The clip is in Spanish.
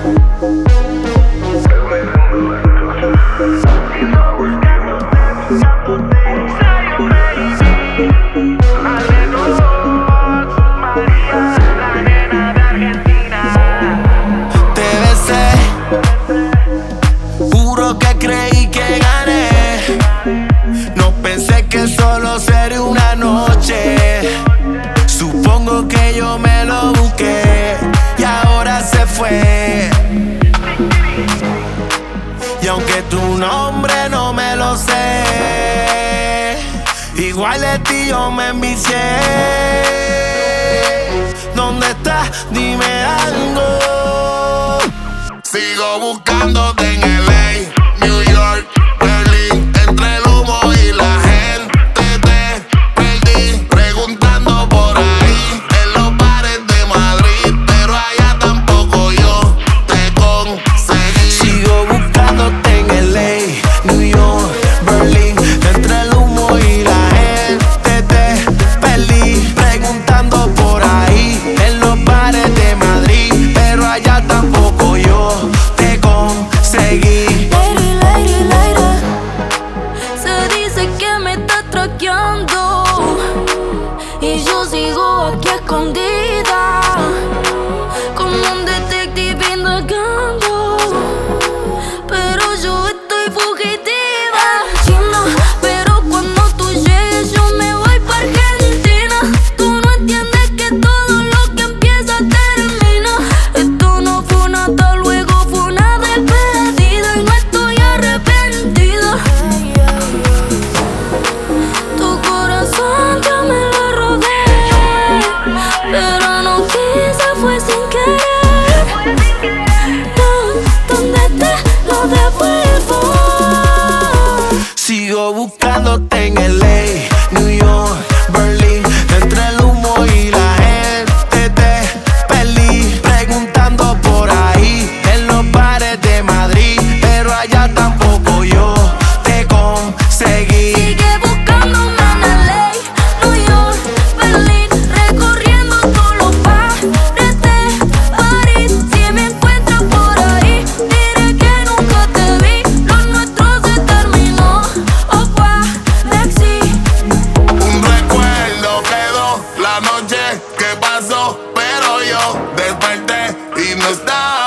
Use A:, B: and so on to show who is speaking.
A: Juro que creí que gané. No pensé que solo sería una noche. Supongo que yo me lo busqué y ahora se fue. Y aunque tu nombre no me lo sé, igual de ti yo me envicié. ¿Dónde estás? Dime algo.
B: Sigo buscándote en LA, New York, Berlín, entre el humo y la gente te perdí, preguntando por ahí en los bares de Madrid, pero allá tampoco yo te conseguí.
A: Sigo buscándote en LA, New York, Berlín, entre el humo y la gente te perdí, preguntando por ahí en los bares de Madrid, pero allá tampoco yo te conseguí.
C: Lady, lady, lady, se dice que me está traqueando y yo sigo aquí escondida, como un detective indagando, pero yo estoy fugitiva. Chino, pero cuando tú llegues yo me voy pa' Argentina. Tú no entiendes que todo lo que empieza termina. Esto no fue una hasta luego, fue una despedida y no estoy arrepentida. Tu corazón ya me lo robé, pero no quise, fue sin querer. ¿Dónde te lo devuelvo?
A: Sigo buscándote en LA, New York, Berlín, entre el humo y la gente te perdí, preguntando por ahí en los bares de Madrid, pero allá tampoco yo te conseguí.
C: Sigue buscándome en LA, New York, Berlín, recorriendo todos los bares de París. Si me encuentras por ahí, diré que nunca te vi. Lo nuestro se terminó, oh Lexi.
B: Un recuerdo quedó la noche que pasó, pero yo desperté y no estaba.